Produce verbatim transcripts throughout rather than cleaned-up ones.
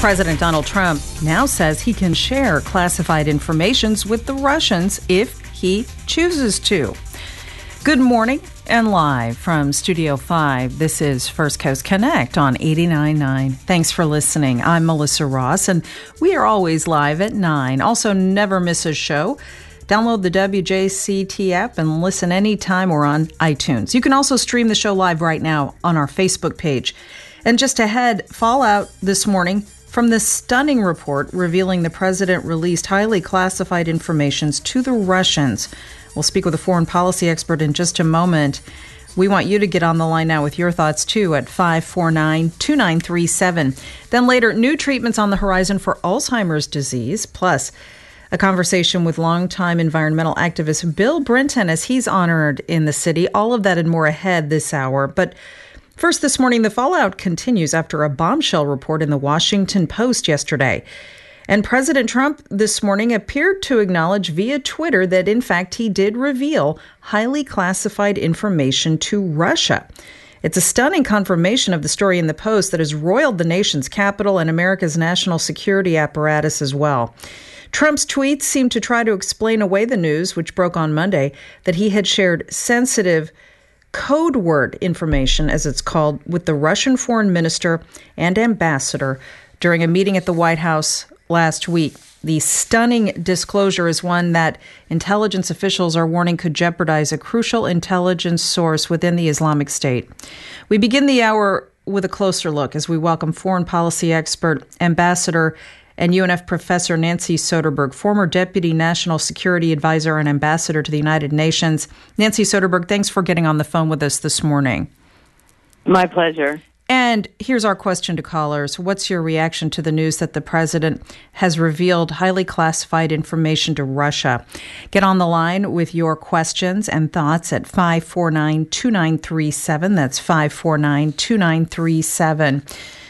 President Donald Trump now says he can share classified information with the Russians if he chooses to. Good morning and live from Studio five, this is First Coast Connect on eighty-nine point nine. Thanks for listening. I'm Melissa Ross, and we are always live at nine. Also, never miss a show. Download the W J C T app and listen anytime we're on iTunes. You can also stream the show live right now on our Facebook page. And just ahead, fallout this morning from the stunning report revealing the president released highly classified information to the Russians. We'll speak with a foreign policy expert in just a moment. We want you to get on the line now with your thoughts, too, at five four nine, two nine three seven. Then later, new treatments on the horizon for Alzheimer's disease, plus a conversation with longtime environmental activist Bill Brinton as he's honored in the city. All of that and more ahead this hour. But first this morning, the fallout continues after a bombshell report in the Washington Post yesterday. And President Trump this morning appeared to acknowledge via Twitter that, in fact, he did reveal highly classified information to Russia. It's a stunning confirmation of the story in the Post that has roiled the nation's capital and America's national security apparatus as well. Trump's tweets seem to try to explain away the news, which broke on Monday, that he had shared sensitive code word information, as it's called, with the Russian foreign minister and ambassador during a meeting at the White House last week. The stunning disclosure is one that intelligence officials are warning could jeopardize a crucial intelligence source within the Islamic State. We begin the hour with a closer look as we welcome foreign policy expert, Ambassador and U N F professor Nancy Soderberg, former Deputy National Security Advisor and Ambassador to the United Nations. Nancy Soderberg, thanks for getting on the phone with us this morning. My pleasure. And here's our question to callers. What's your reaction to the news that the president has revealed highly classified information to Russia? Get on the line with your questions and thoughts at five four nine, two nine three seven. That's five four nine, two nine three seven.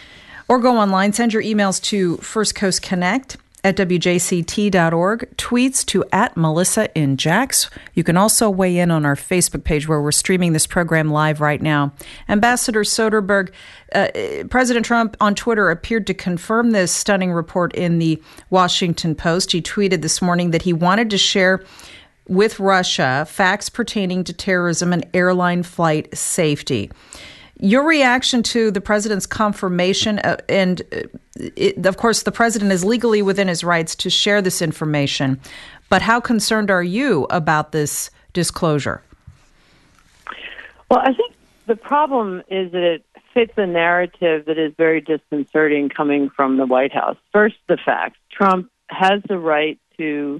Or go online, send your emails to First Coast Connect at W J C T dot org, tweets to at Melissa in Jax. You can also weigh in on our Facebook page where we're streaming this program live right now. Ambassador Soderberg, uh, President Trump on Twitter appeared to confirm this stunning report in the Washington Post. He tweeted this morning that he wanted to share with Russia facts pertaining to terrorism and airline flight safety. Your reaction to the president's confirmation, uh, and uh, it, of course, the president is legally within his rights to share this information, but how concerned are you about this disclosure? Well, I think the problem is that it fits a narrative that is very disconcerting coming from the White House. First, the facts. Trump has the right to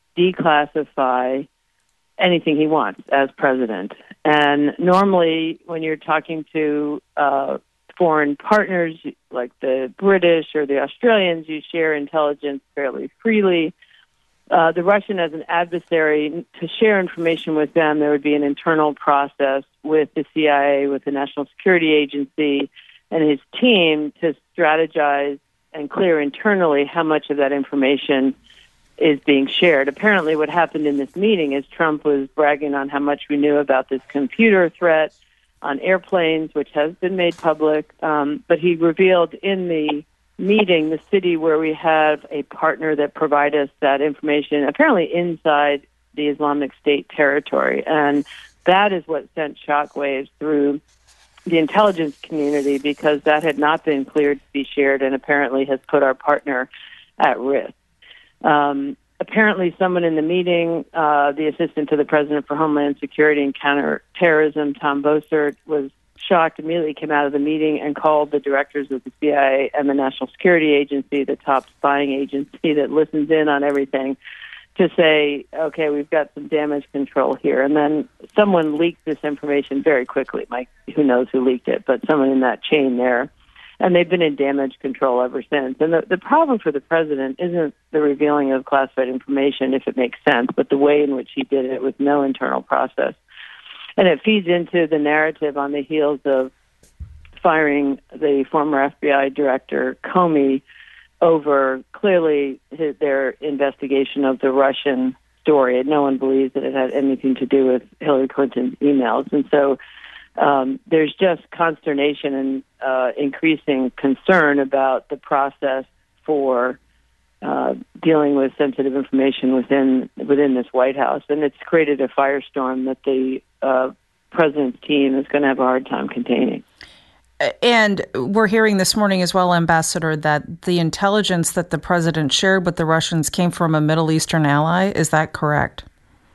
declassify anything he wants as president. And normally when you're talking to uh, foreign partners like the British or the Australians, you share intelligence fairly freely. Uh, the Russian as an adversary, to share information with them, there would be an internal process with the C I A, with the National Security Agency, and his team to strategize and clear internally how much of that information is being shared. Apparently what happened in this meeting is Trump was bragging on how much we knew about this computer threat on airplanes, which has been made public. Um, but he revealed in the meeting the city where we have a partner that provide us that information, apparently inside the Islamic State territory. And that is what sent shockwaves through the intelligence community, because that had not been cleared to be shared and apparently has put our partner at risk. Um, apparently someone in the meeting, uh, the assistant to the president for Homeland Security and Counterterrorism, Tom Bossert, was shocked, immediately came out of the meeting and called the directors of the C I A and the National Security Agency, the top spying agency that listens in on everything, to say, okay, we've got some damage control here. And then someone leaked this information very quickly. Mike, who knows who leaked it, but someone in that chain there. And they've been in damage control ever since. And the, the problem for the president isn't the revealing of classified information, if it makes sense, but the way in which he did it with no internal process. And it feeds into the narrative on the heels of firing the former F B I director, Comey, over clearly his, their investigation of the Russian story. And no one believes that it had anything to do with Hillary Clinton's emails. And so Um, there's just consternation and uh, increasing concern about the process for uh, dealing with sensitive information within within this White House, and it's created a firestorm that the uh, president's team is going to have a hard time containing. And we're hearing this morning as well, Ambassador, that the intelligence that the president shared with the Russians came from a Middle Eastern ally. Is that correct?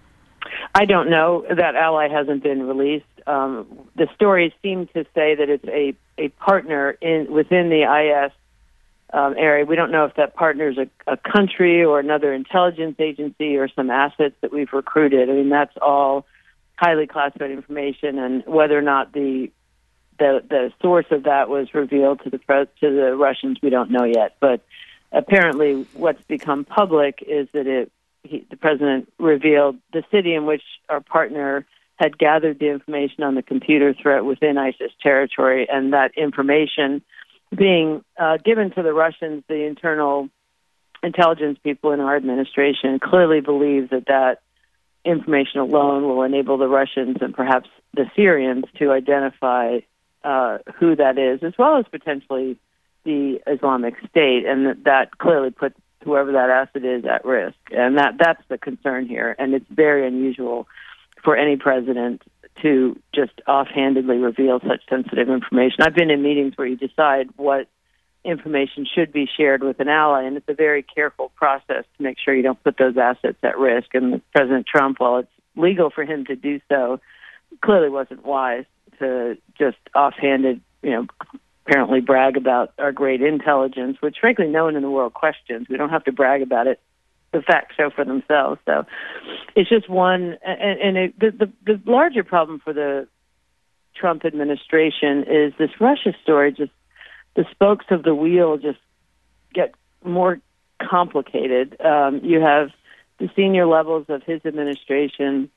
I don't know. That ally hasn't been released. Um, the stories seem to say that it's a, a partner in within the I S um, area. We don't know if that partner is a, a country or another intelligence agency or some assets that we've recruited. I mean, that's all highly classified information, and whether or not the The, the source of that was revealed to the pres- to the Russians, we don't know yet. But apparently what's become public is that it, he, the president revealed the city in which our partner had gathered the information on the computer threat within ISIS territory, and that information being uh, given to the Russians, the internal intelligence people in our administration clearly believe that that information alone will enable the Russians and perhaps the Syrians to identify Uh, who that is, as well as potentially the Islamic State, and that, that clearly puts whoever that asset is at risk. And that that's the concern here, and it's very unusual for any president to just offhandedly reveal such sensitive information. I've been in meetings where you decide what information should be shared with an ally, and it's a very careful process to make sure you don't put those assets at risk. And President Trump, while it's legal for him to do so, clearly wasn't wise to just offhanded, you know, apparently brag about our great intelligence, which frankly no one in the world questions. We don't have to brag about it. The facts show for themselves. So it's just one, and, and it, the, the, the larger problem for the Trump administration is this Russia story. Just the spokes of the wheel just get more complicated. Um, you have the senior levels of his administration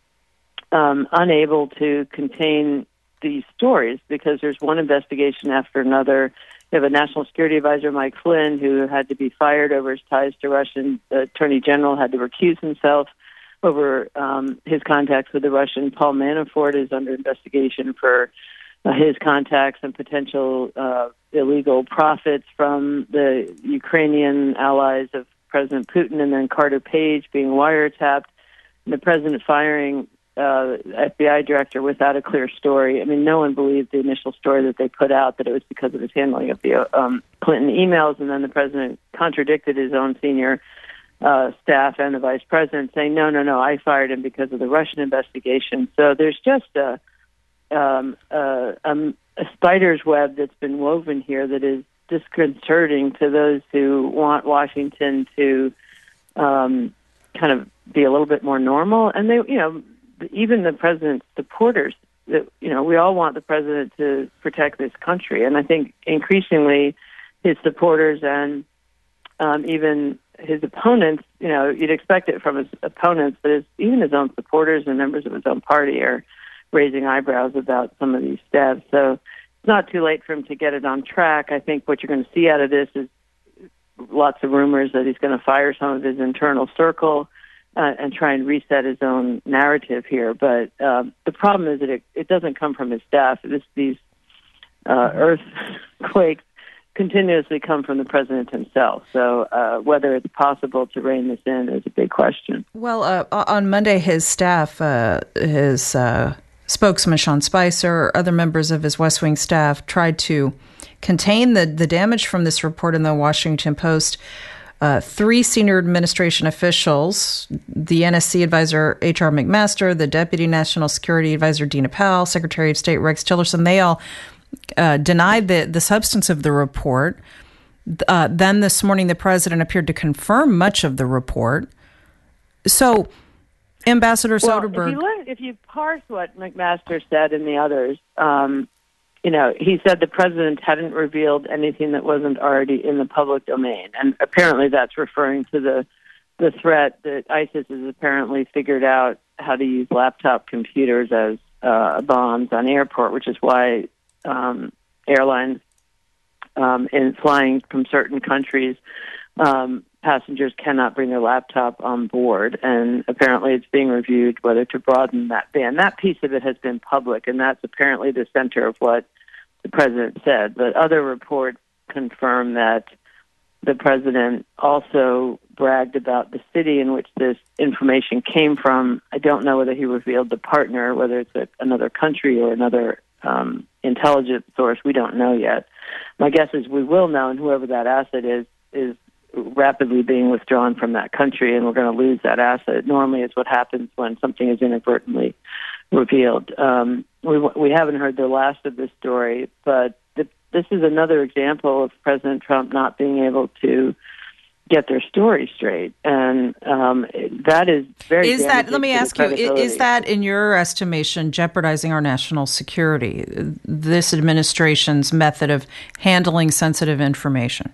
um, unable to contain these stories because there's one investigation after another. You have a National Security Advisor, Mike Flynn, who had to be fired over his ties to Russian. The Attorney General had to recuse himself over um, his contacts with the Russian. Paul Manafort is under investigation for uh, his contacts and potential uh, illegal profits from the Ukrainian allies of President Putin, and then Carter Page being wiretapped, and the president firing Uh, F B I director without a clear story. I mean, no one believed the initial story that they put out, that it was because of his handling of the um, Clinton emails, and then the president contradicted his own senior uh, staff and the vice president, saying, no, no, no, I fired him because of the Russian investigation. So there's just a, um, a, a spider's web that's been woven here that is disconcerting to those who want Washington to um, kind of be a little bit more normal. And they, you know, even the president's supporters, that you know, we all want the president to protect this country, and I think increasingly his supporters and um, even his opponents, you know, you'd expect it from his opponents, but his, even his own supporters and members of his own party are raising eyebrows about some of these steps. So it's not too late for him to get it on track. I think what you're going to see out of this is lots of rumors that he's going to fire some of his internal circle Uh, and try and reset his own narrative here. But um, the problem is that it, it doesn't come from his staff. This, these uh, earthquakes continuously come from the president himself. So uh, whether it's possible to rein this in is a big question. Well, uh, on Monday, his staff, uh, his uh, spokesman, Sean Spicer, other members of his West Wing staff tried to contain the, the damage from this report in the Washington Post. Uh, three senior administration officials, the N S C advisor H R McMaster, the Deputy National Security Advisor Dina Powell, Secretary of State Rex Tillerson, they all uh, denied the, the substance of the report. Uh, then this morning, the president appeared to confirm much of the report. So, Ambassador well, Soderberg... If you, look, if you parse what McMaster said and the others, um, you know, he said the president hadn't revealed anything that wasn't already in the public domain. And apparently that's referring to the the threat that ISIS has apparently figured out how to use laptop computers as uh, bombs on airport, which is why um, airlines um, in flying from certain countries, um, passengers cannot bring their laptop on board. And apparently it's being reviewed whether to broaden that ban. That piece of it has been public, and that's apparently the center of what the president said. But other reports confirm that the president also bragged about the city in which this information came from. I don't know whether he revealed the partner, whether it's a, another country or another um, intelligence source. We don't know yet. My guess is we will know, and whoever that asset is is rapidly being withdrawn from that country, and we're going to lose that asset. Normally, it's what happens when something is inadvertently revealed. Um, we we haven't heard the last of this story, but the, this is another example of President Trump not being able to get their story straight, and um, that is very. Is that? Let me ask you: Is that, in your estimation, jeopardizing our national security? This administration's method of handling sensitive information.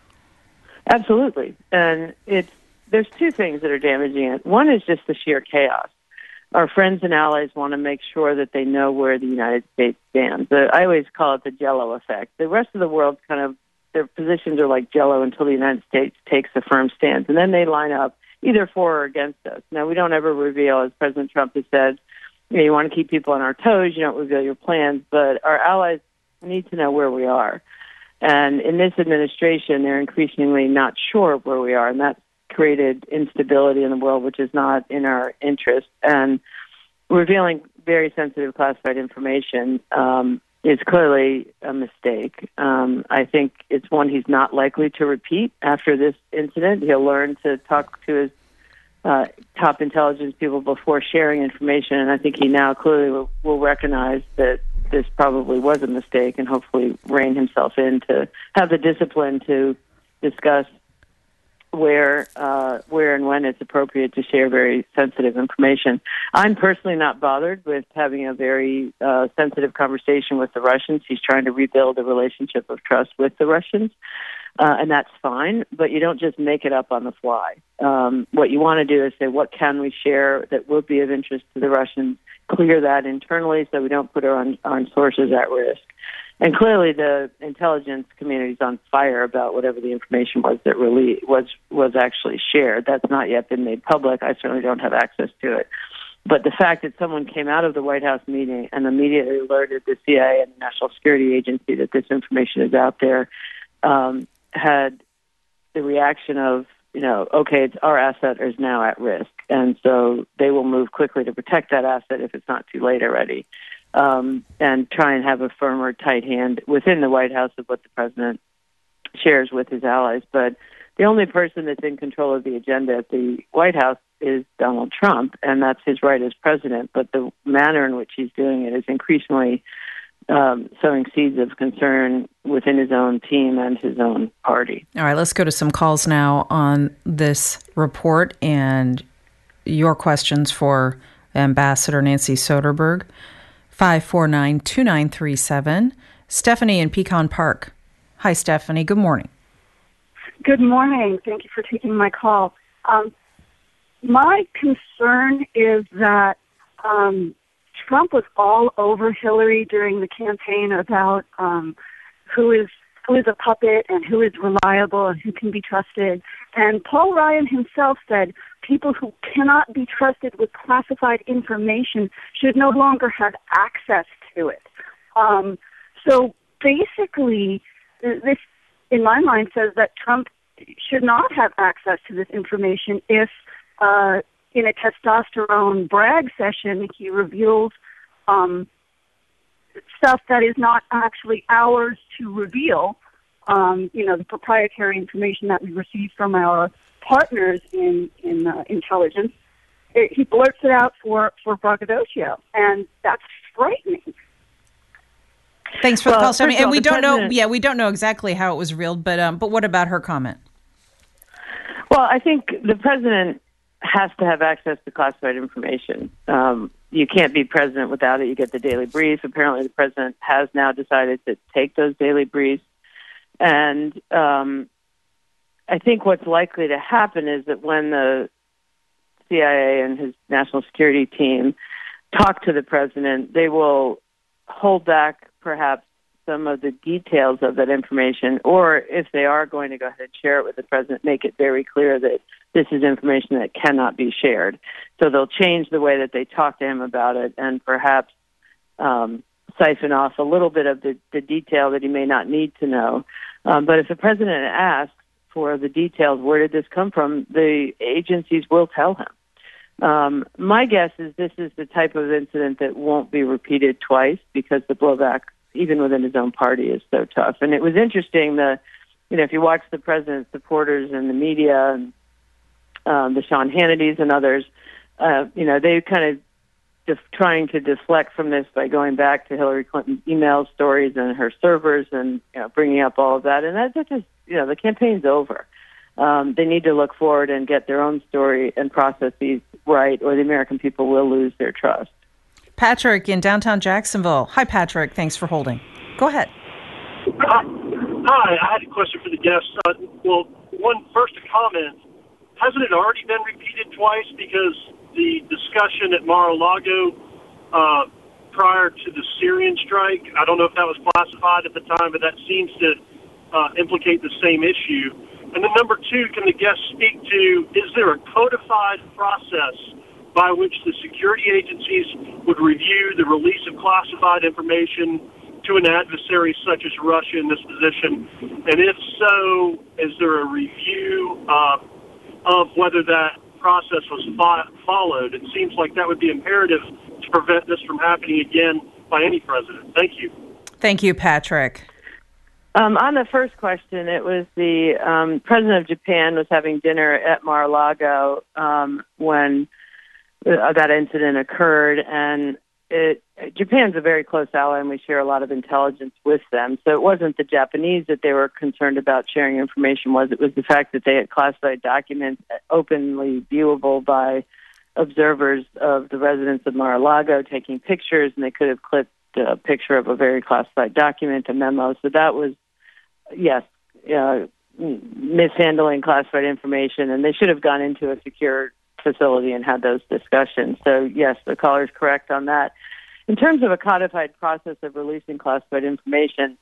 Absolutely, and it's there's two things that are damaging it. One is just the sheer chaos. Our friends and allies want to make sure that they know where the United States stands. The, I always call it the Jell-O effect. The rest of the world kind of, their positions are like Jell-O until the United States takes a firm stance, and then they line up either for or against us. Now, we don't ever reveal, as President Trump has said, you know, you want to keep people on our toes, you don't reveal your plans, but our allies need to know where we are. And in this administration, they're increasingly not sure where we are, and that's created instability in the world, which is not in our interest. And revealing very sensitive classified information um, is clearly a mistake. Um, I think it's one he's not likely to repeat after this incident. He'll learn to talk to his uh, top intelligence people before sharing information, and I think he now clearly will, will recognize that this probably was a mistake and hopefully rein himself in to have the discipline to discuss where uh, where and when it's appropriate to share very sensitive information. I'm personally not bothered with having a very uh, sensitive conversation with the Russians. He's trying to rebuild a relationship of trust with the Russians, uh, and that's fine, but you don't just make it up on the fly. Um, what you want to do is say, what can we share that would be of interest to the Russians, clear that internally so we don't put our own, our own sources at risk. And clearly, the intelligence community is on fire about whatever the information was that really was was actually shared. That's not yet been made public. I certainly don't have access to it. But the fact that someone came out of the White House meeting and immediately alerted the C I A and the National Security Agency that this information is out there um, had the reaction of, you know, okay, it's our asset is now at risk, and so they will move quickly to protect that asset if it's not too late already. Um, and try and have a firmer, tight hand within the White House of what the president shares with his allies. But the only person that's in control of the agenda at the White House is Donald Trump, and that's his right as president. But the manner in which he's doing it is increasingly um, sowing seeds of concern within his own team and his own party. All right, let's go to some calls now on this report and your questions for Ambassador Nancy Soderberg. five four nine, two nine three seven. Stephanie in Pecan Park. Hi, Stephanie. Good morning. Good morning. Thank you for taking my call. Um, my concern is that um, Trump was all over Hillary during the campaign about um, who is who is a puppet and who is reliable and who can be trusted. And Paul Ryan himself said people who cannot be trusted with classified information should no longer have access to it. Um, so basically, this, in my mind, says that Trump should not have access to this information if, uh, in a testosterone brag session, he reveals um, stuff that is not actually ours to reveal. Um, you know, the proprietary information that we receive from our partners in in uh, intelligence. It, he blurts it out for for braggadocio, and that's frightening. Thanks for well, the call, Stephanie. And we don't president, know. Yeah, we don't know exactly how it was revealed, but um, but what about her comment? Well, I think the president has to have access to classified information. Um, you can't be president without it. You get the daily brief. Apparently, the president has now decided to take those daily briefs. And um, I think what's likely to happen is that when the C I A and his national security team talk to the president, they will hold back perhaps some of the details of that information, or if they are going to go ahead and share it with the president, make it very clear that this is information that cannot be shared. So they'll change the way that they talk to him about it and perhaps um, siphon off a little bit of the, the detail that he may not need to know. Um, but if the president asks for the details. Where did this come from? The agencies will tell him. Um, my guess is this is the type of incident that won't be repeated twice because the blowback, even within his own party, is so tough. And it was interesting, the, you know, if you watch the president's supporters in the media, and um, the Sean Hannitys and others, uh, you know, they kind of def- trying to deflect from this by going back to Hillary Clinton's email stories and her servers and, you know, bringing up all of that. And that's just, you know, the campaign's over. Um, they need to look forward and get their own story and processes right, or the American people will lose their trust. Patrick in downtown Jacksonville. Hi, Patrick. Thanks for holding. Go ahead. Hi. Hi. I had a question for the guests. Uh, well, one first a comment. Hasn't it already been repeated twice? Because the discussion at Mar-a-Lago uh, prior to the Syrian strike, I don't know if that was classified at the time, but that seems to uh, implicate the same issue. And then number two, can the guests speak to, is there a codified process by which the security agencies would review the release of classified information to an adversary such as Russia in this position? And if so, is there a review uh, of whether that process was fo- followed? It seems like that would be imperative to prevent this from happening again by any president. Thank you. Thank you, Patrick. Um, on the first question, it was the um, president of Japan was having dinner at Mar-a-Lago um, when uh, that incident occurred, and it, Japan's a very close ally, and we share a lot of intelligence with them. So it wasn't the Japanese that they were concerned about sharing information with. It was the fact that they had classified documents openly viewable by observers of the residents of Mar-a-Lago taking pictures, and they could have clipped a picture of a very classified document, a memo. So that was, yes, uh, mishandling classified information, and they should have gone into a secure facility and had those discussions. So, yes, the caller's correct on that. In terms of a codified process of releasing classified information,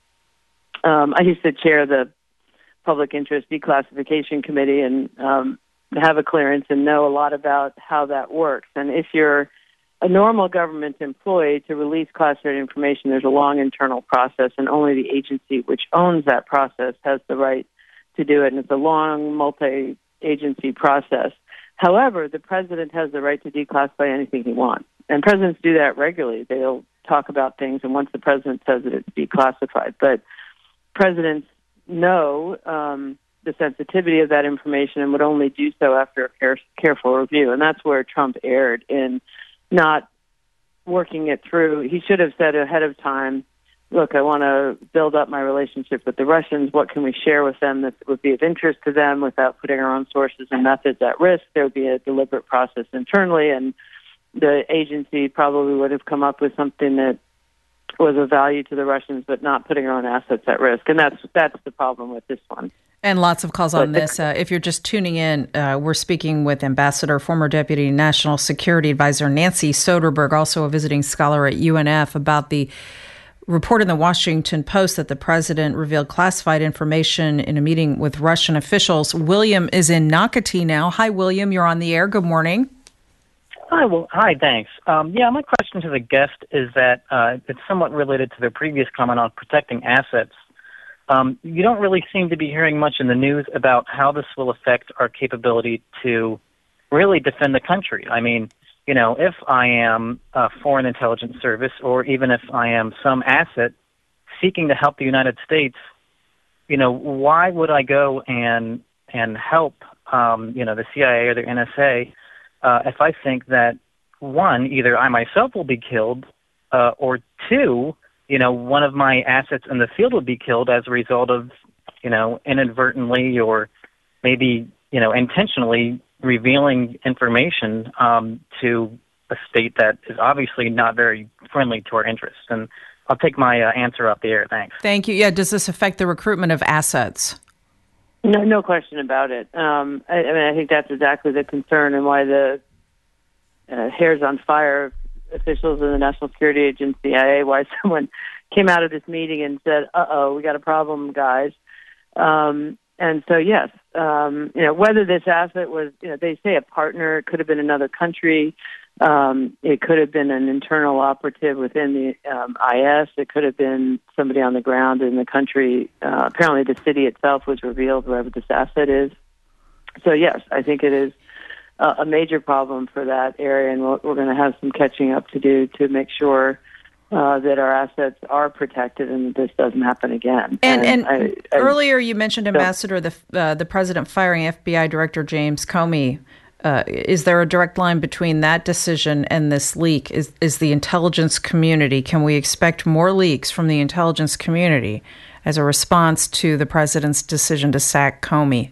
um, I used to chair the Public Interest Declassification Committee and um, have a clearance and know a lot about how that works. And if you're a normal government employee, to release classified information, there's a long internal process, and only the agency which owns that process has the right to do it, and it's a long, multi-agency process. However, the president has the right to declassify anything he wants, and presidents do that regularly. They'll talk about things, and once the president says it, it's declassified. But presidents know um, the sensitivity of that information and would only do so after a care- careful review, and that's where Trump erred in not working it through. He should have said ahead of time, look, I want to build up my relationship with the Russians. What can we share with them that would be of interest to them without putting our own sources and methods at risk? There would be a deliberate process internally, and the agency probably would have come up with something that was of value to the Russians, but not putting our own assets at risk. And that's that's the problem with this one. And lots of calls on this. Uh, if you're just tuning in, uh, we're speaking with Ambassador, former Deputy National Security Advisor Nancy Soderberg, also a visiting scholar at U N F, about the report in the Washington Post that the president revealed classified information in a meeting with Russian officials. William is in Nocatee now. Hi, William. You're on the air. Good morning. Hi, well, hi, thanks. Um, yeah, my question to the guest is that uh, it's somewhat related to their previous comment on protecting assets. Um, you don't really seem to be hearing much in the news about how this will affect our capability to really defend the country. I mean, you know, if I am a foreign intelligence service, or even if I am some asset seeking to help the United States, you know, why would I go and and help, um, you know, the C I A or the N S A uh, if I think that, one, either I myself will be killed, uh, or two, you know, one of my assets in the field would be killed as a result of, you know, inadvertently or maybe, you know, intentionally revealing information um, to a state that is obviously not very friendly to our interests. And I'll take my uh, answer off the air. Thanks. Thank you. Yeah, does this affect the recruitment of assets? No, no question about it. Um, I, I mean, I think that's exactly the concern and why the uh, hair's on fire officials in the National Security Agency, C I A, why someone came out of this meeting and said, uh-oh, we got a problem, guys. Um, and so, yes, um, you know, whether this asset was, you know, they say a partner, it could have been another country. Um, it could have been an internal operative within the um, I S. It could have been somebody on the ground in the country. Uh, apparently the city itself was revealed wherever this asset is. So, yes, I think it is uh, a major problem for that area, and we're, we're going to have some catching up to do to make sure uh, that our assets are protected and that this doesn't happen again. And, and, and I, I, earlier you mentioned, Ambassador, the, uh, the president firing F B I Director James Comey. Uh, is there a direct line between that decision and this leak? Is is the intelligence community, can we expect more leaks from the intelligence community as a response to the president's decision to sack Comey?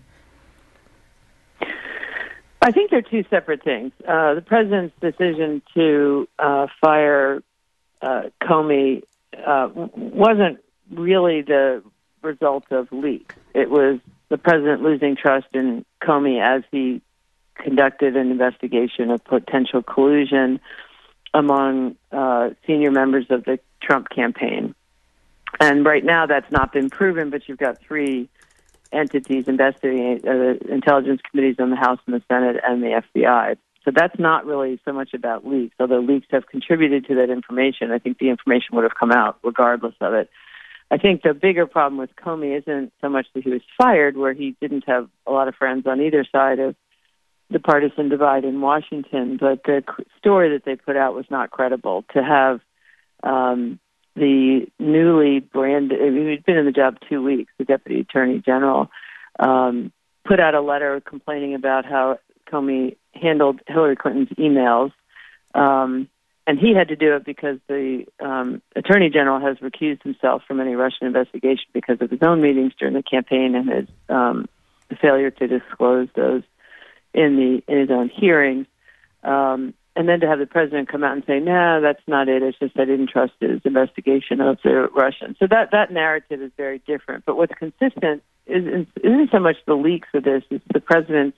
I think they're two separate things. Uh, the president's decision to uh, fire uh, Comey uh, wasn't really the result of leaks. It was the president losing trust in Comey as he conducted an investigation of potential collusion among uh, senior members of the Trump campaign. And right now that's not been proven, but you've got three entities investigating, uh, the intelligence committees in the House and the Senate and the F B I. So that's not really so much about leaks, although leaks have contributed to that information. I think the information would have come out regardless of it. I think the bigger problem with Comey isn't so much that he was fired, where he didn't have a lot of friends on either side of the partisan divide in Washington, but the story that they put out was not credible. To have um, the newly branded, I mean, he'd been in the job two weeks, the Deputy Attorney General, um, put out a letter complaining about how Comey handled Hillary Clinton's emails, um, and he had to do it because the um, Attorney General has recused himself from any Russian investigation because of his own meetings during the campaign and his um, failure to disclose those in the in his own hearings, um, and then to have the president come out and say, "No, that's not it. It's just I didn't trust his investigation of the Russians." So that that narrative is very different. But what's consistent isn't, isn't so much the leaks of this; it's the president's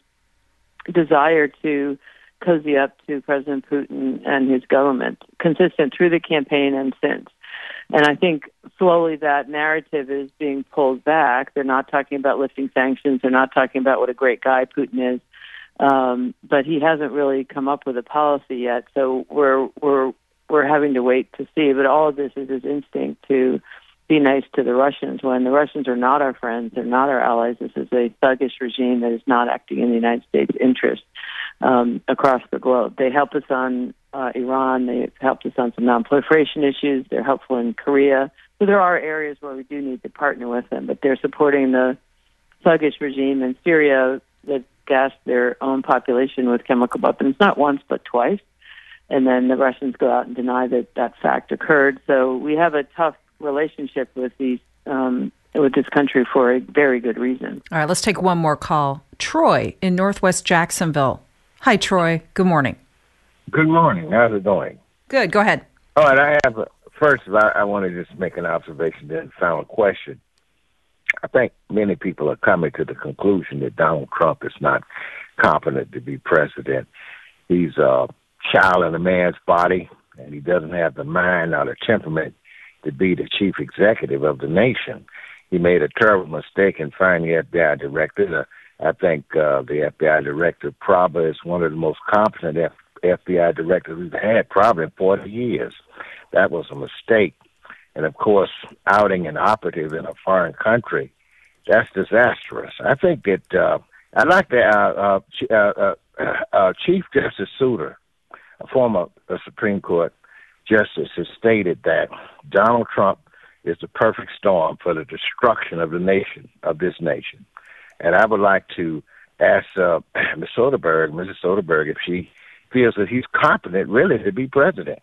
desire to cozy up to President Putin and his government, consistent through the campaign and since. And I think slowly that narrative is being pulled back. They're not talking about lifting sanctions. They're not talking about what a great guy Putin is. Um, but he hasn't really come up with a policy yet, so we're we're we're having to wait to see. But all of this is his instinct to be nice to the Russians when the Russians are not our friends, they're not our allies. This is a thuggish regime that is not acting in the United States' interest um, across the globe. They help us on uh, Iran. They helped us on some non-proliferation issues. They're helpful in Korea. So there are areas where we do need to partner with them, but they're supporting the thuggish regime in Syria that gassed their own population with chemical weapons, not once but twice. And then the Russians go out and deny that that fact occurred. So we have a tough relationship with these um, with this country for a very good reason. All right, let's take one more call. Troy in Northwest Jacksonville. Hi, Troy. Good morning. Good morning. How's it going? Good. Go ahead. All right. I have a, first. I, I want to just make an observation, then final question. I think many people are coming to the conclusion that Donald Trump is not competent to be president. He's a child in a man's body, and he doesn't have the mind or the temperament to be the chief executive of the nation. He made a terrible mistake in firing the F B I director. I think uh, the F B I director probably is one of the most competent F- FBI directors we've had probably in forty years. That was a mistake. And, of course, outing an operative in a foreign country, that's disastrous. I think that uh, I'd like to, uh, uh, uh, uh, uh, Chief Justice Souter, a former uh, Supreme Court justice, has stated that Donald Trump is the perfect storm for the destruction of the nation, of this nation. And I would like to ask uh, Miz Soderberg, Missus Soderberg, if she feels that he's competent really to be president.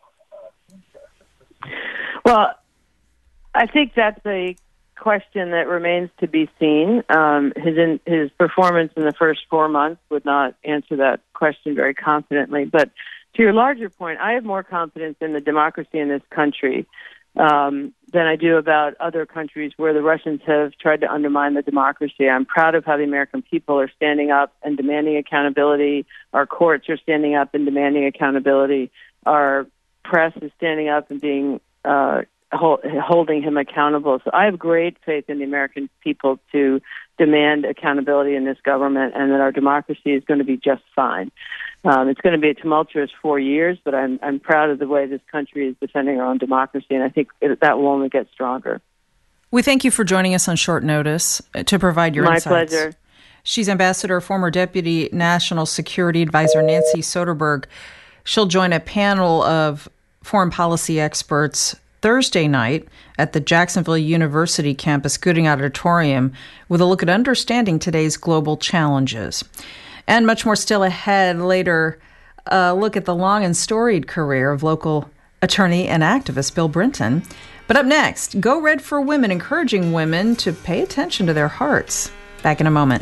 Well, I think that's a question that remains to be seen. Um, his in, his performance in the first four months would not answer that question very confidently. But to your larger point, I have more confidence in the democracy in this country um, than I do about other countries where the Russians have tried to undermine the democracy. I'm proud of how the American people are standing up and demanding accountability. Our courts are standing up and demanding accountability. Our press is standing up and being uh, hold, holding him accountable. So I have great faith in the American people to demand accountability in this government, and that our democracy is going to be just fine. Um, it's going to be a tumultuous four years, but I'm I'm proud of the way this country is defending our own democracy, and I think it, that will only get stronger. We thank you for joining us on short notice to provide your My insights. pleasure. She's Ambassador, former Deputy National Security Advisor Nancy Soderberg. She'll join a panel of foreign policy experts Thursday night at the Jacksonville University campus Gooding Auditorium with a look at understanding today's global challenges. And much more still ahead. Later, a look at the long and storied career of local attorney and activist Bill Brinton. But up next, Go Red for Women, encouraging women to pay attention to their hearts. Back in a moment.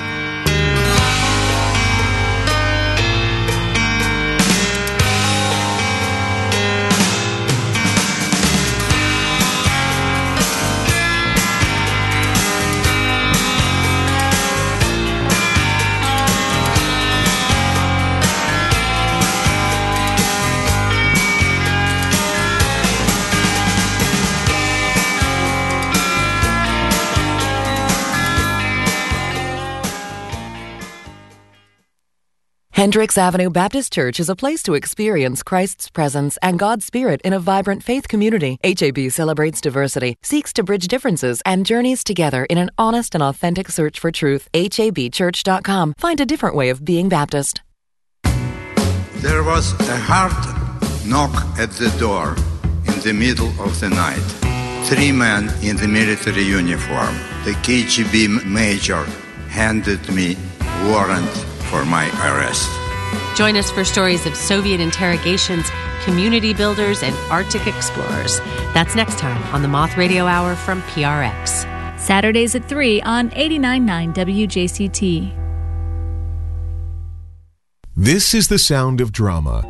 Hendricks Avenue Baptist Church is a place to experience Christ's presence and God's Spirit in a vibrant faith community. H A B celebrates diversity, seeks to bridge differences, and journeys together in an honest and authentic search for truth. H A B church dot com. Find a different way of being Baptist. There was a hard knock at the door in the middle of the night. Three men in the military uniform. The K G B major handed me warrant for my arrest. Join us for stories of Soviet interrogations, community builders, and Arctic explorers. That's next time on the Moth Radio Hour from P R X. Saturdays at three on eighty-nine point nine W J C T. This is the sound of drama.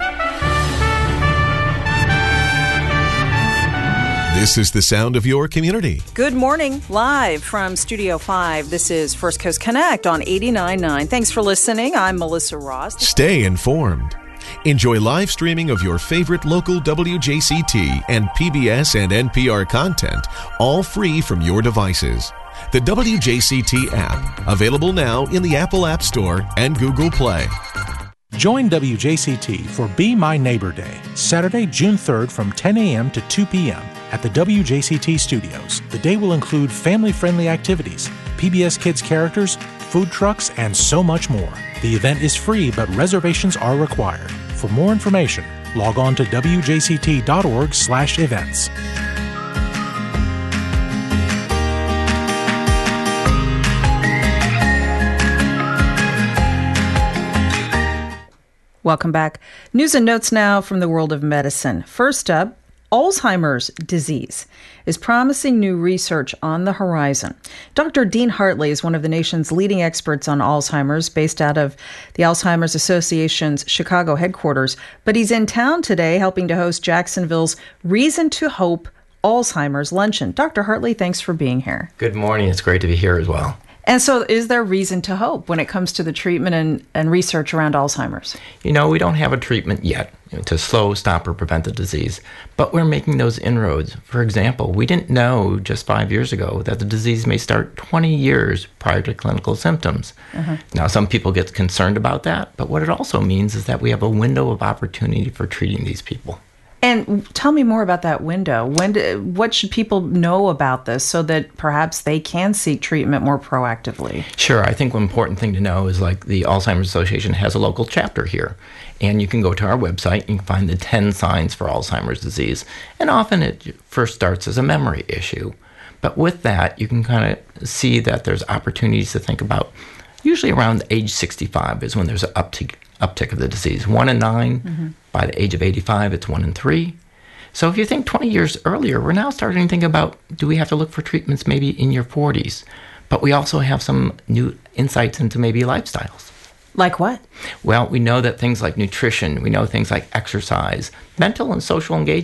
This is the sound of your community. Good morning, live from Studio five. This is First Coast Connect on eighty-nine point nine. Thanks for listening. I'm Melissa Ross. Stay informed. Enjoy live streaming of your favorite local W J C T and P B S and N P R content, all free from your devices. The W J C T app, available now in the Apple App Store and Google Play. Join W J C T for Be My Neighbor Day, Saturday, June third from ten a.m. to two p.m. at the W J C T studios. The day will include family-friendly activities, P B S Kids characters, food trucks, and so much more. The event is free, but reservations are required. For more information, log on to W J C T dot org slash events. Welcome back. News and notes now from the world of medicine. First up, Alzheimer's disease is promising new research on the horizon. Doctor Dean Hartley is one of the nation's leading experts on Alzheimer's, based out of the Alzheimer's Association's Chicago headquarters. But he's in town today helping to host Jacksonville's Reason to Hope Alzheimer's Luncheon. Doctor Hartley, thanks for being here. Good morning. It's great to be here as well. And so is there reason to hope when it comes to the treatment and, and research around Alzheimer's? You know, we don't have a treatment yet to slow, stop, or prevent the disease, but we're making those inroads. For example, we didn't know just five years ago that the disease may start twenty years prior to clinical symptoms. Uh-huh. Now, some people get concerned about that, but what it also means is that we have a window of opportunity for treating these people. And tell me more about that window. When do, what should people know about this so that perhaps they can seek treatment more proactively? Sure. I think one important thing to know is like the Alzheimer's Association has a local chapter here. And you can go to our website and you can find the ten signs for Alzheimer's disease. And often it first starts as a memory issue. But with that, you can kind of see that there's opportunities to think about. Usually around age sixty-five is when there's an uptick, uptick of the disease. One in nine. Mm-hmm. By the age of eighty-five, it's one in three. So if you think twenty years earlier, we're now starting to think about, do we have to look for treatments maybe in your forties? But we also have some new insights into maybe lifestyles. Like what? Well, we know that things like nutrition, we know things like exercise, mental and social engagement,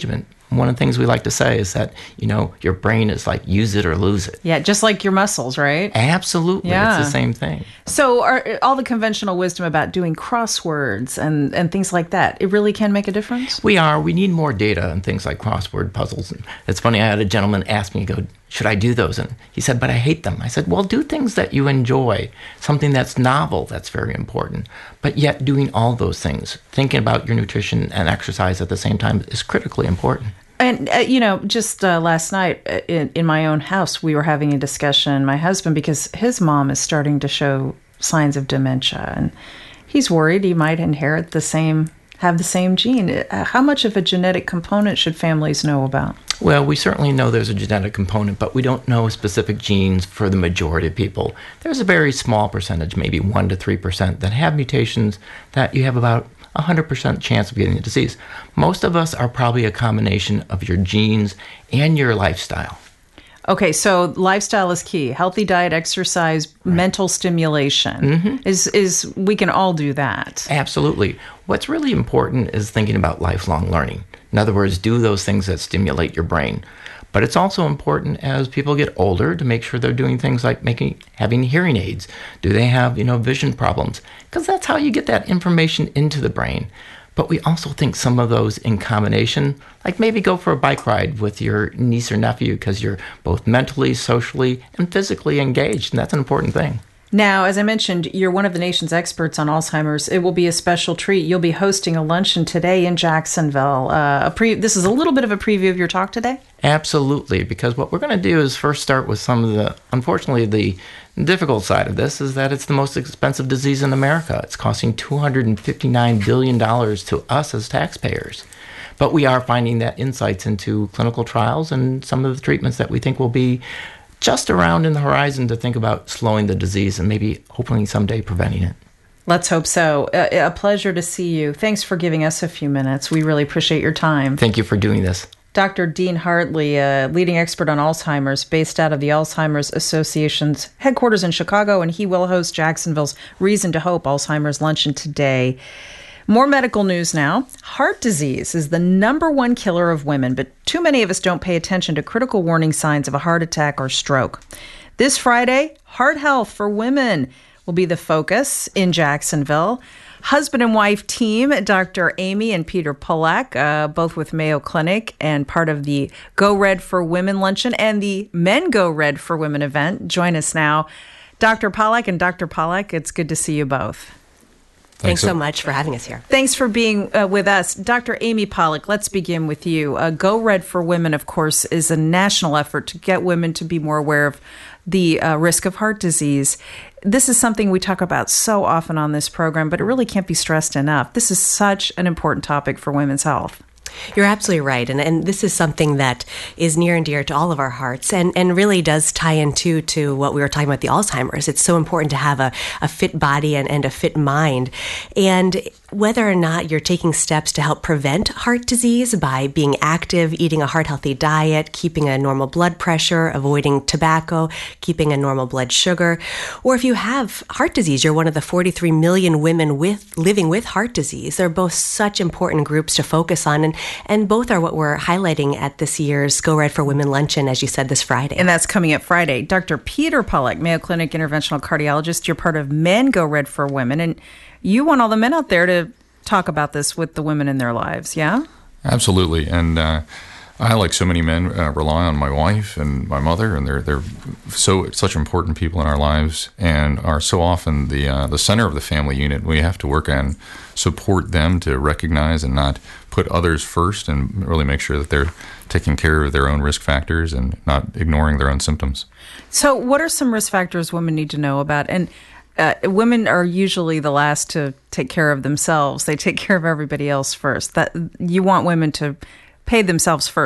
One of the things we like to say is that, you know, your brain is like use it or lose it. Yeah, just like your muscles, right? Absolutely. Yeah. It's the same thing. So are all the conventional wisdom about doing crosswords and, and things like that, it really can make a difference? We are. We need more data on things like crossword puzzles. And it's funny, I had a gentleman ask me, go, should I do those? And he said, but I hate them. I said, well, do things that you enjoy, something that's novel, that's very important. But yet doing all those things, thinking about your nutrition and exercise at the same time is critically important. And, uh, you know, just uh, last night uh, in, in my own house, we were having a discussion, my husband, because his mom is starting to show signs of dementia. And he's worried he might inherit the same, have the same gene. Uh, how much of a genetic component should families know about? Well, we certainly know there's a genetic component, but we don't know specific genes for the majority of people. There's a very small percentage, maybe one to three percent, that have mutations that you have about one hundred percent chance of getting the disease. Most of us are probably a combination of your genes and your lifestyle. Okay, so lifestyle is key. Healthy diet, exercise, right. Mental stimulation. Mm-hmm. Is is we can all do that. Absolutely. What's really important is thinking about lifelong learning. In other words, do those things that stimulate your brain. But it's also important as people get older to make sure they're doing things like making having hearing aids. Do they have, you know, vision problems? Because that's how you get that information into the brain. But we also think some of those in combination, like maybe go for a bike ride with your niece or nephew because you're both mentally, socially, and physically engaged, and that's an important thing. Now, as I mentioned, you're one of the nation's experts on Alzheimer's. It will be a special treat. You'll be hosting a luncheon today in Jacksonville. Uh, a pre- this is a little bit of a preview of your talk today? Absolutely, because what we're going to do is first start with some of the, unfortunately, the difficult side of this is that it's the most expensive disease in America. It's costing two hundred fifty-nine billion dollars to us as taxpayers. But we are finding that insights into clinical trials and some of the treatments that we think will be just around in the horizon to think about slowing the disease and maybe hopefully someday preventing it. Let's hope so. A, a pleasure to see you. Thanks for giving us a few minutes. We really appreciate your time. Thank you for doing this. Doctor Dean Hartley, a leading expert on Alzheimer's, based out of the Alzheimer's Association's headquarters in Chicago, and he will host Jacksonville's Reason to Hope Alzheimer's Luncheon today. More medical news now. Heart disease is the number one killer of women, but too many of us don't pay attention to critical warning signs of a heart attack or stroke. This Friday, Heart Health for Women will be the focus in Jacksonville. Husband and wife team, Doctor Amy and Peter Pollack, uh, both with Mayo Clinic and part of the Go Red for Women luncheon and the Men Go Red for Women event. Join us now. Doctor Pollack and Doctor Pollack, it's good to see you both. Thanks so much for having us here. Thanks for being uh, with us. Doctor Amy Pollack, let's begin with you. Uh, Go Red for Women, of course, is a national effort to get women to be more aware of the uh, risk of heart disease. This is something we talk about so often on this program, but it really can't be stressed enough. This is such an important topic for women's health. You're absolutely right. And, and this is something that is near and dear to all of our hearts and, and really does tie into to what we were talking about, the Alzheimer's. It's so important to have a, a fit body and, and a fit mind. And whether or not you're taking steps to help prevent heart disease by being active, eating a heart-healthy diet, keeping a normal blood pressure, avoiding tobacco, keeping a normal blood sugar, or if you have heart disease, you're one of the forty-three million women with living with heart disease. They're both such important groups to focus on, and, and both are what we're highlighting at this year's Go Red for Women luncheon, as you said, this Friday. And that's coming up Friday. Doctor Peter Pollack, Mayo Clinic interventional cardiologist, you're part of Men Go Red for Women, and you want all the men out there to talk about this with the women in their lives, yeah? Absolutely. And uh, I, like so many men, uh, rely on my wife and my mother, and they're they're so such important people in our lives, and are so often the uh, the center of the family unit. We have to work on support them to recognize and not put others first, and really make sure that they're taking care of their own risk factors and not ignoring their own symptoms. So, what are some risk factors women need to know about? And Uh, women are usually the last to take care of themselves. They take care of everybody else first. That you want women to pay themselves first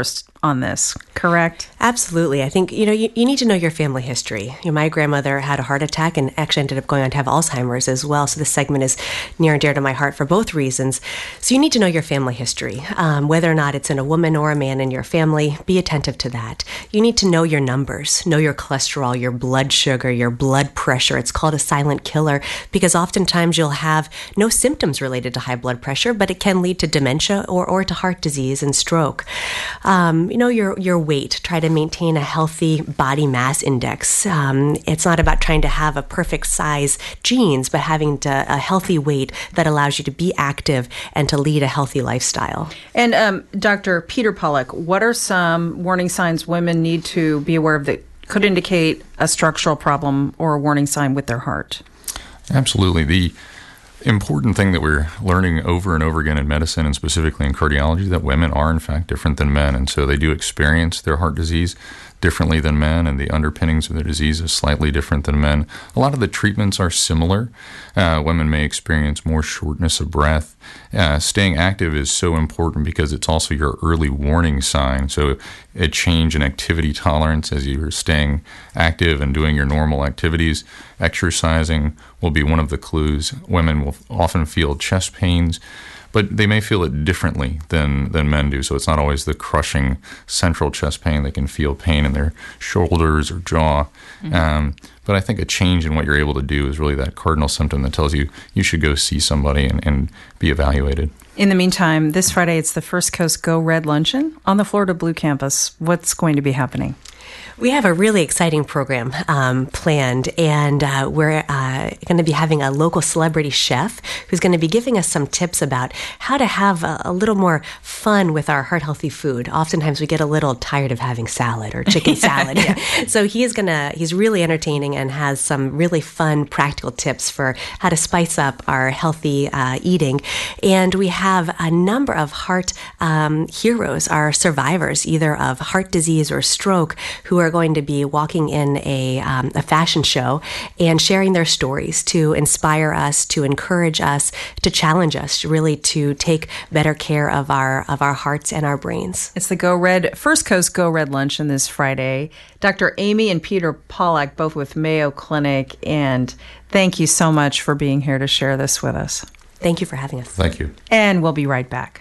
on this, correct? Absolutely. I think, you know, you, you need to know your family history. You know, my grandmother had a heart attack and actually ended up going on to have Alzheimer's as well. So this segment is near and dear to my heart for both reasons. So you need to know your family history, um, whether or not it's in a woman or a man in your family. Be attentive to that. You need to know your numbers, know your cholesterol, your blood sugar, your blood pressure. It's called a silent killer because oftentimes you'll have no symptoms related to high blood pressure, but it can lead to dementia or, or to heart disease and stroke. Um, you know, your your weight. Try to maintain a healthy body mass index. Um, it's not about trying to have a perfect size genes, but having to, a healthy weight that allows you to be active and to lead a healthy lifestyle. And um, Doctor Peter Pollack, what are some warning signs women need to be aware of that could indicate a structural problem or a warning sign with their heart? Absolutely. The important thing that we're learning over and over again in medicine and specifically in cardiology, that women are in fact different than men, and so they do experience their heart disease differently than men, and the underpinnings of their disease is slightly different than men. A lot of the treatments are similar. Uh, women may experience more shortness of breath. Uh, staying active is so important because it's also your early warning sign. So a change in activity tolerance as you're staying active and doing your normal activities. Exercising will be one of the clues. Women will often feel chest pains, but they may feel it differently than, than men do. So it's not always the crushing central chest pain. They can feel pain in their shoulders or jaw. Mm-hmm. Um, but I think a change in what you're able to do is really that cardinal symptom that tells you you should go see somebody and, and be evaluated. In the meantime, this Friday, it's the First Coast Go Red Luncheon on the Florida Blue campus. What's going to be happening? We have a really exciting program um, planned, and uh, we're uh, going to be having a local celebrity chef who's going to be giving us some tips about how to have a, a little more fun with our heart-healthy food. Oftentimes we get a little tired of having salad or chicken salad. Yeah. So he is going to, he's really entertaining and has some really fun practical tips for how to spice up our healthy uh, eating. And we have a number of heart um, heroes, our survivors, either of heart disease or stroke, who are going to be walking in a, um, a fashion show and sharing their stories to inspire us, to encourage us, to challenge us, really to take better care of our of our hearts and our brains. It's the Go Red First Coast Go Red Luncheon this Friday. Doctor Amy and Peter Pollack, both with Mayo Clinic, and thank you so much for being here to share this with us. Thank you for having us. Thank you. And we'll be right back.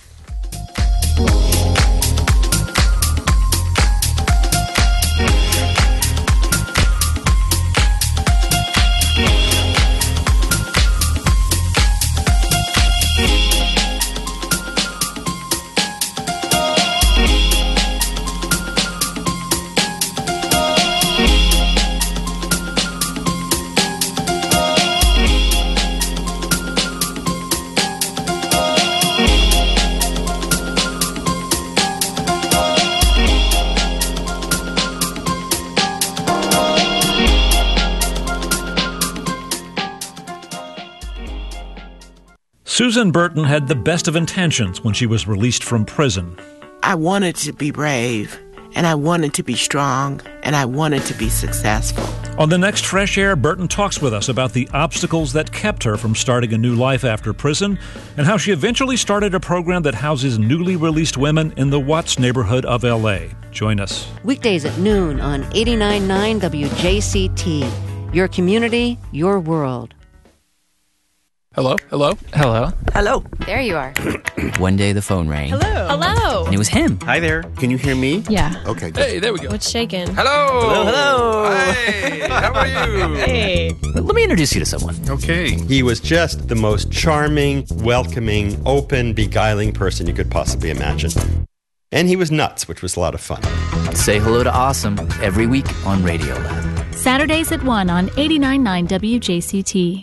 Susan Burton had the best of intentions when she was released from prison. I wanted to be brave, and I wanted to be strong, and I wanted to be successful. On the next Fresh Air, Burton talks with us about the obstacles that kept her from starting a new life after prison and how she eventually started a program that houses newly released women in the Watts neighborhood of L A. Join us. Weekdays at noon on eighty-nine point nine W J C T. Your community, your world. Hello? Hello? Hello? Hello. There you are. One day the phone rang. Hello. Hello. And it was him. Hi there. Can you hear me? Yeah. Okay, good. Hey, there we go. What's shaking? Hello. Hello, hello. Hey, how are you? Hey. Let me introduce you to someone. Okay. He was just the most charming, welcoming, open, beguiling person you could possibly imagine. And he was nuts, which was a lot of fun. Say hello to Awesome every week on Radiolab. Saturdays at one on eighty-nine point nine W J C T.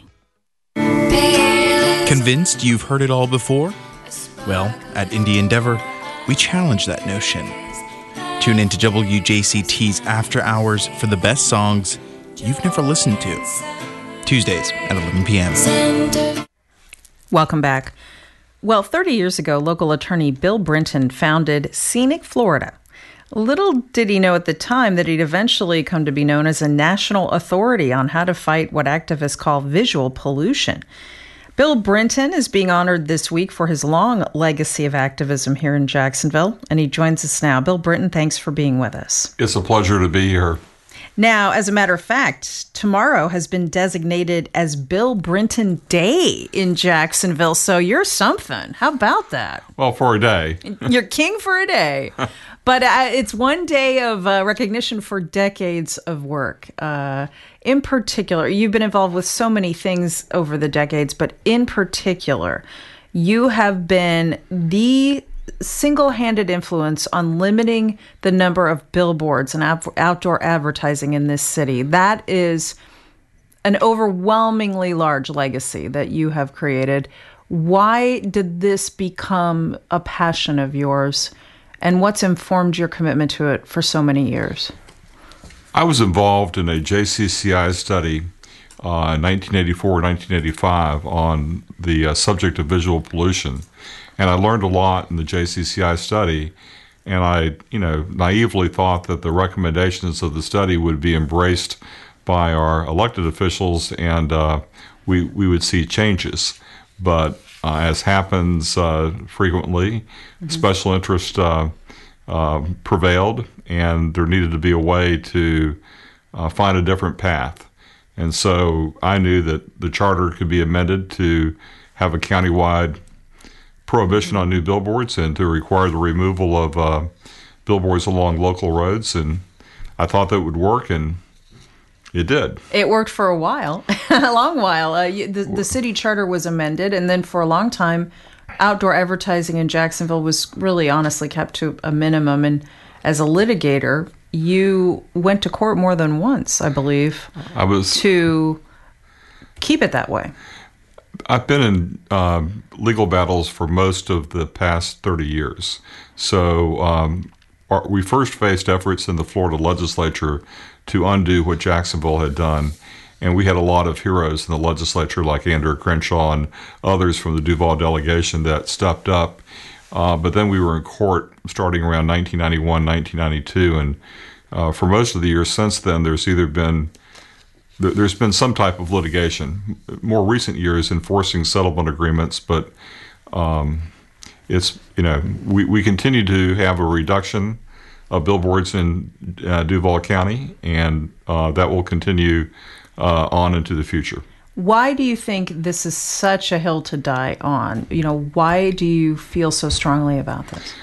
Convinced you've heard it all before? Well, at Indie Endeavor, we challenge that notion. Tune into W J C T's After Hours for the best songs you've never listened to. Tuesdays at eleven p.m. Welcome back. Well, thirty years ago, local attorney Bill Brinton founded Scenic Florida. Little did he know at the time that he'd eventually come to be known as a national authority on how to fight what activists call visual pollution. Bill Brinton is being honored this week for his long legacy of activism here in Jacksonville, and he joins us now. Bill Brinton, thanks for being with us. It's a pleasure to be here. Now, as a matter of fact, tomorrow has been designated as Bill Brinton Day in Jacksonville, so you're something. How about that? Well, for a day. You're king for a day. But uh, it's one day of uh, recognition for decades of work. Uh, in particular, you've been involved with so many things over the decades, but in particular, you have been the single-handed influence on limiting the number of billboards and out- outdoor advertising in this city. That is an overwhelmingly large legacy that you have created. Why did this become a passion of yours, and what's informed your commitment to it for so many years? I was involved in a J C C I study uh, in nineteen eighty-four, nineteen eighty-five on the uh, subject of visual pollution. And I learned a lot in the J C C I study, and I, you know, naively thought that the recommendations of the study would be embraced by our elected officials, and uh, we we would see changes. But uh, as happens uh, frequently, mm-hmm. special interest uh, uh, prevailed, and there needed to be a way to uh, find a different path. And so I knew that the charter could be amended to have a countywide prohibition on new billboards and to require the removal of uh, billboards along local roads, and I thought that would work, and it did. It worked for a while, a long while. Uh, you, the, the city charter was amended, and then for a long time, outdoor advertising in Jacksonville was really honestly kept to a minimum. And as a litigator, you went to court more than once, I believe, I was to keep it that way. I've been in uh, legal battles for most of the past thirty years. So um, our, we first faced efforts in the Florida legislature to undo what Jacksonville had done. And we had a lot of heroes in the legislature like Andrew Crenshaw and others from the Duval delegation that stepped up. Uh, but then we were in court starting around nineteen ninety-one, nineteen ninety-two. And uh, for most of the years since then, there's either been There's been some type of litigation. More recent years enforcing settlement agreements, but um, it's, you know, we, we continue to have a reduction of billboards in uh, Duval County, and uh, that will continue uh, on into the future. Why do you think this is such a hill to die on? You know, why do you feel so strongly about this?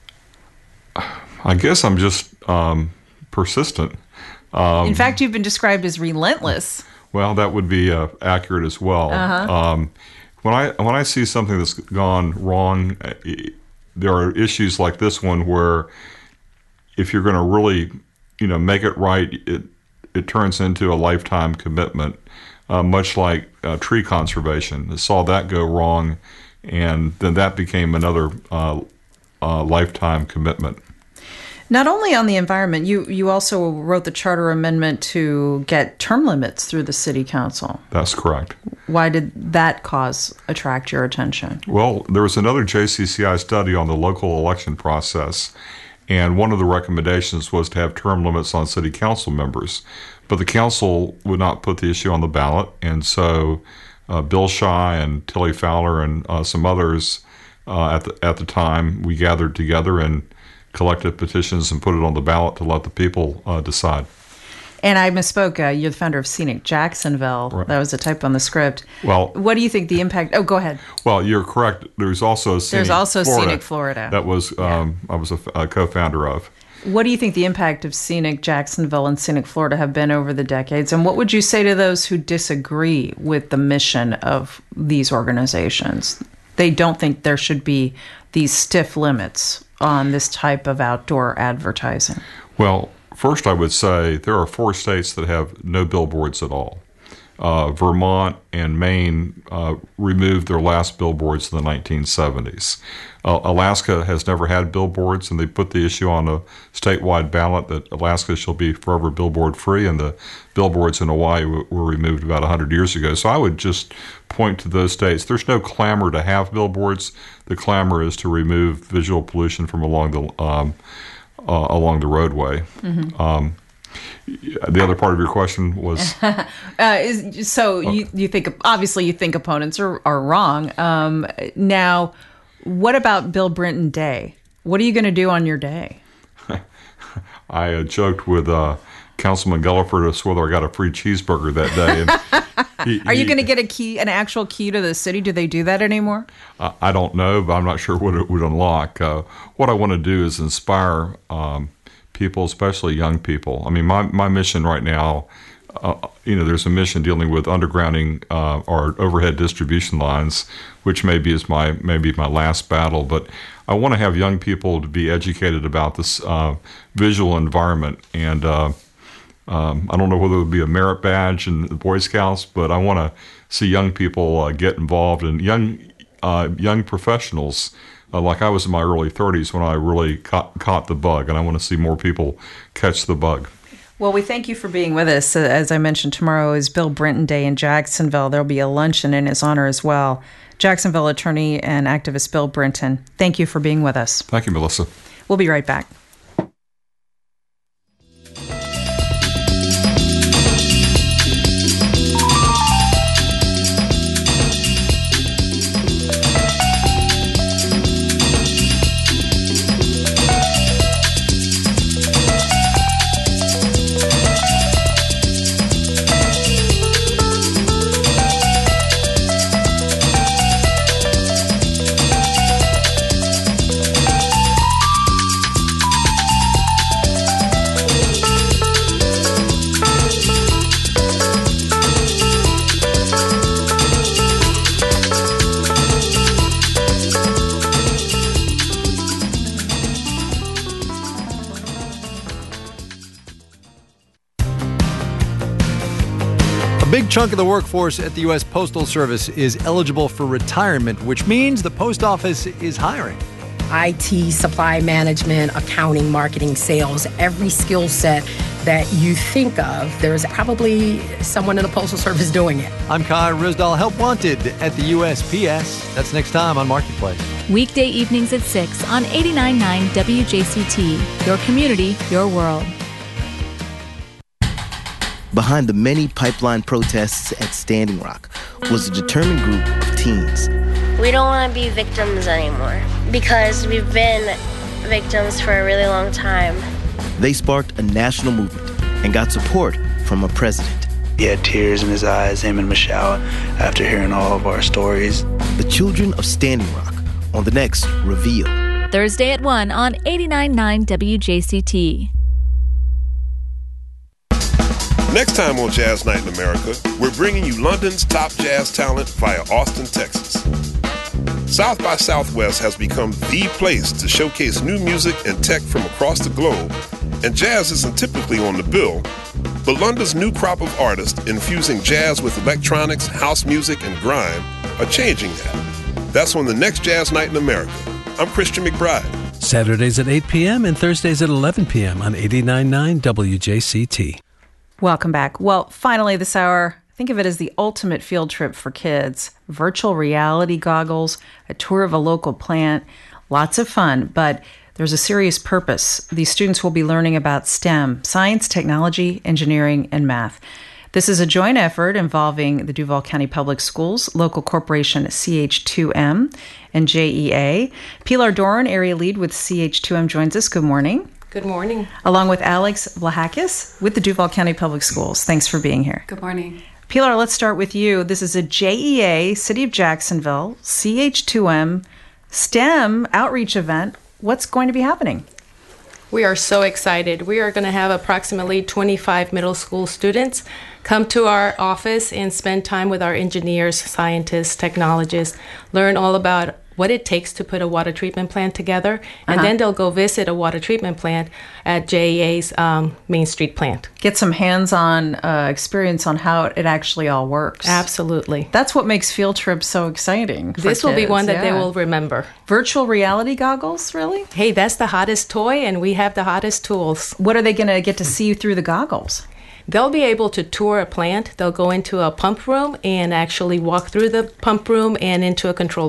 I guess I'm just um, persistent. Um, In fact, you've been described as relentless. Well, that would be uh, accurate as well. Uh-huh. Um, when I when I see something that's gone wrong, there are issues like this one where if you're going to really, you know, make it right, it it turns into a lifetime commitment, uh, much like uh, tree conservation. I saw that go wrong, and then that became another uh, uh, lifetime commitment. Not only on the environment, you, you also wrote the charter amendment to get term limits through the city council. That's correct. Why did that cause attract your attention? Well, there was another J C C I study on the local election process, and one of the recommendations was to have term limits on city council members. But the council would not put the issue on the ballot, and so uh, Bill Shy and Tilly Fowler and uh, some others uh, at the, at the time, we gathered together and collected petitions and put it on the ballot to let the people uh, decide. And I misspoke. Uh, you're the founder of Scenic Jacksonville. Right. That was a typo on the script. Well, what do you think the impact? Oh, go ahead. Well, you're correct. There's also Scenic There's also Florida Scenic Florida. That was um, yeah. I was a, a co-founder of. What do you think the impact of Scenic Jacksonville and Scenic Florida have been over the decades? And what would you say to those who disagree with the mission of these organizations? They don't think there should be these stiff limits on this type of outdoor advertising. Well, first I would say there are four states that have no billboards at all. Uh, Vermont and Maine uh, removed their last billboards in the nineteen seventies. Uh, Alaska has never had billboards, and they put the issue on a statewide ballot that Alaska shall be forever billboard free, and the billboards in Hawaii w- were removed about one hundred years ago. So I would just point to those states. There's no clamor to have billboards. The clamor is to remove visual pollution from along the um, uh, along the roadway. Mm-hmm. Um, The other part of your question was uh, is, so you you think obviously you think opponents are are wrong. Um, now, what about Bill Brinton Day? What are you going to do on your day? I uh, joked with uh, Councilman Gulliford as whether I got a free cheeseburger that day. And he, are you he, going to get a key, an actual key to the city? Do they do that anymore? Uh, I don't know, but I'm not sure what it would unlock. Uh, what I want to do is inspire um, people, especially young people. I mean, my, my mission right now, uh, you know, there's a mission dealing with undergrounding uh, or overhead distribution lines, which maybe is my maybe my last battle. But I want to have young people to be educated about this uh, visual environment. And uh, um, I don't know whether it would be a merit badge in the Boy Scouts, but I want to see young people uh, get involved, and young uh, young professionals. Uh, like I was in my early thirties when I really caught, caught the bug, and I want to see more people catch the bug. Well, we thank you for being with us. Uh, as I mentioned, tomorrow is Bill Brinton Day in Jacksonville. There'll be a luncheon in his honor as well. Jacksonville attorney and activist Bill Brinton, thank you for being with us. Thank you, Melissa. We'll be right back. A big chunk of the workforce at the U S Postal Service is eligible for retirement, which means the post office is hiring. I T, supply management, accounting, marketing, sales, every skill set that you think of, there's probably someone in the Postal Service doing it. I'm Kai Risdal, Help Wanted at the U S P S. That's next time on Marketplace. Weekday evenings at six on eighty-nine point nine W J C T. Your community, your world. Behind the many pipeline protests at Standing Rock was a determined group of teens. We don't want to be victims anymore because we've been victims for a really long time. They sparked a national movement and got support from a president. He had tears in his eyes, him and Michelle, after hearing all of our stories. The Children of Standing Rock on the next Reveal. Thursday at one on eighty-nine point nine W J C T. Next time on Jazz Night in America, we're bringing you London's top jazz talent via Austin, Texas. South by Southwest has become the place to showcase new music and tech from across the globe, and jazz isn't typically on the bill, but London's new crop of artists infusing jazz with electronics, house music, and grime are changing that. That's on the next Jazz Night in America. I'm Christian McBride. Saturdays at eight p.m. and Thursdays at eleven p.m. on eighty-nine point nine W J C T. Welcome back. Well, finally this hour, think of it as the ultimate field trip for kids. Virtual reality goggles, a tour of a local plant, lots of fun, but there's a serious purpose. These students will be learning about STEM, science, technology, engineering, and math. This is a joint effort involving the Duval County Public Schools, local corporation C H two M, and J E A. Pilar Doran, area lead with C H two M, joins us. Good morning. Good morning. Along with Alex Vlahakis with the Duval County Public Schools. Thanks for being here. Good morning. Pilar, let's start with you. This is a J E A, City of Jacksonville, C H two M, STEM outreach event. What's going to be happening? We are so excited. We are going to have approximately twenty-five middle school students come to our office and spend time with our engineers, scientists, technologists, learn all about what it takes to put a water treatment plant together, and uh-huh. then they'll go visit a water treatment plant at J E A's um, Main Street plant. Get some hands-on uh, experience on how it actually all works. Absolutely. That's what makes field trips so exciting. This will kids. be one that yeah. they will remember. Virtual reality goggles, really? Hey, that's the hottest toy, and we have the hottest tools. What are they going to get to see through the goggles? They'll be able to tour a plant. They'll go into a pump room and actually walk through the pump room and into a control room.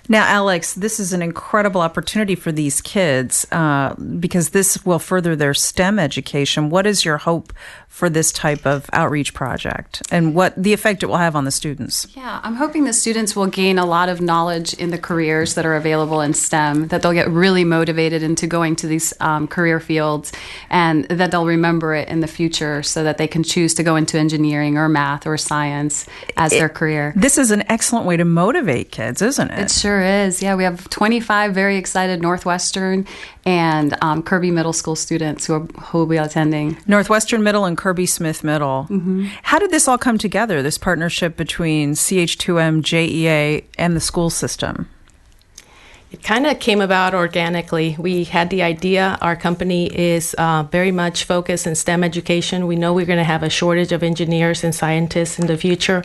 Now, Alex, this is an incredible opportunity for these kids uh, because this will further their STEM education. What is your hope for this type of outreach project and what the effect it will have on the students? Yeah, I'm hoping the students will gain a lot of knowledge in the careers that are available in STEM, that they'll get really motivated into going to these um, career fields, and that they'll remember it in the future so that they can choose to go into engineering or math or science as it, their career. This is an excellent way to motivate kids, isn't it? It sure is. Yeah, we have twenty-five very excited Northwestern and um, Kirby Middle School students who, are, who will be attending. Northwestern Middle and Kirby Smith Middle. Mm-hmm. How did this all come together, this partnership between C H two M, J E A, and the school system? It kind of came about organically. We had the idea. Our company is uh, very much focused in STEM education. We know we're going to have a shortage of engineers and scientists in the future.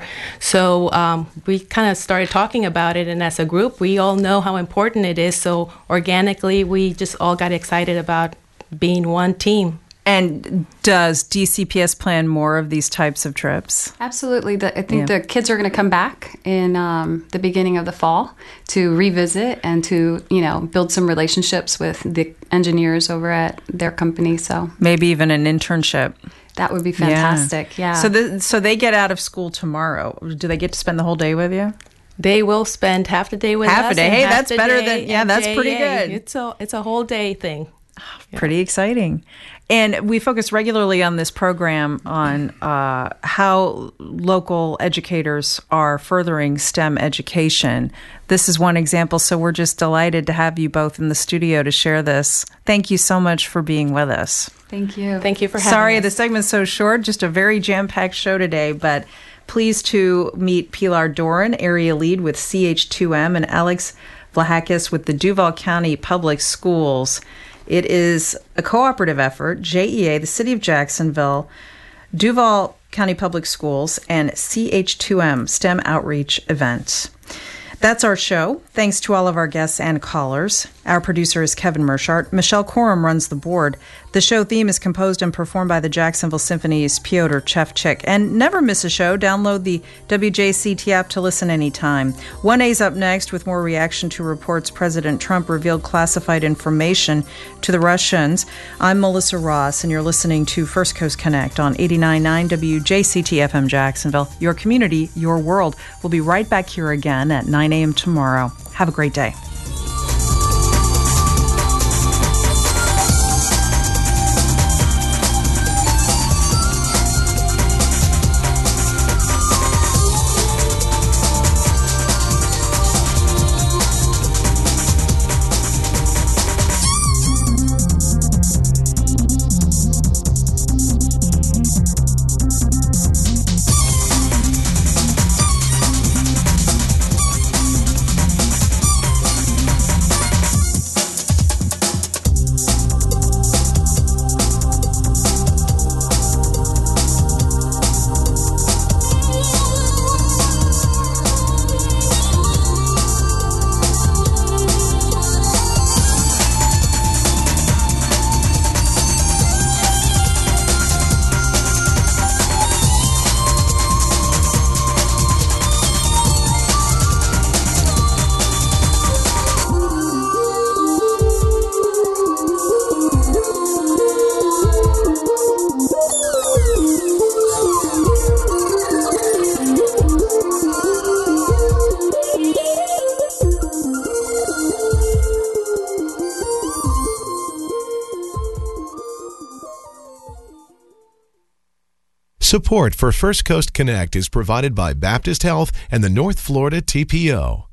So um, we kind of started talking about it. And as a group, we all know how important it is. So organically, we just all got excited about being one team. And does D C P S plan more of these types of trips? Absolutely. The, I think yeah. the kids are going to come back in um, the beginning of the fall to revisit and to, you know, build some relationships with the engineers over at their company. So maybe even an internship. That would be fantastic. Yeah. yeah. So the, so they get out of school tomorrow. Do they get to spend the whole day with you? They will spend half the day with half us. Half a day. Hey, that's better than yeah. That's J E A. Pretty good. It's a it's a whole day thing. Yeah. Pretty exciting. And we focus regularly on this program on uh, how local educators are furthering STEM education. This is one example, so we're just delighted to have you both in the studio to share this. Thank you so much for being with us. Thank you. Thank you for having Sorry, us. the segment's so short, just a very jam-packed show today, but pleased to meet Pilar Doran, Area Lead with C H two M, and Alex Vlahakis with the Duval County Public Schools. It is a cooperative effort, J E A, the City of Jacksonville, Duval County Public Schools, and C H two M STEM Outreach event. That's our show. Thanks to all of our guests and callers. Our producer is Kevin Mershart. Michelle Corum runs the board. The show theme is composed and performed by the Jacksonville Symphony's Piotr Chevchik. And never miss a show. Download the W J C T app to listen anytime. one A's up next with more reaction to reports President Trump revealed classified information to the Russians. I'm Melissa Ross, and you're listening to First Coast Connect on eighty-nine point nine W J C T F M Jacksonville. Your community, your world. We'll be right back here again at nine a.m. tomorrow. Have a great day. Support for First Coast Connect is provided by Baptist Health and the North Florida T P O.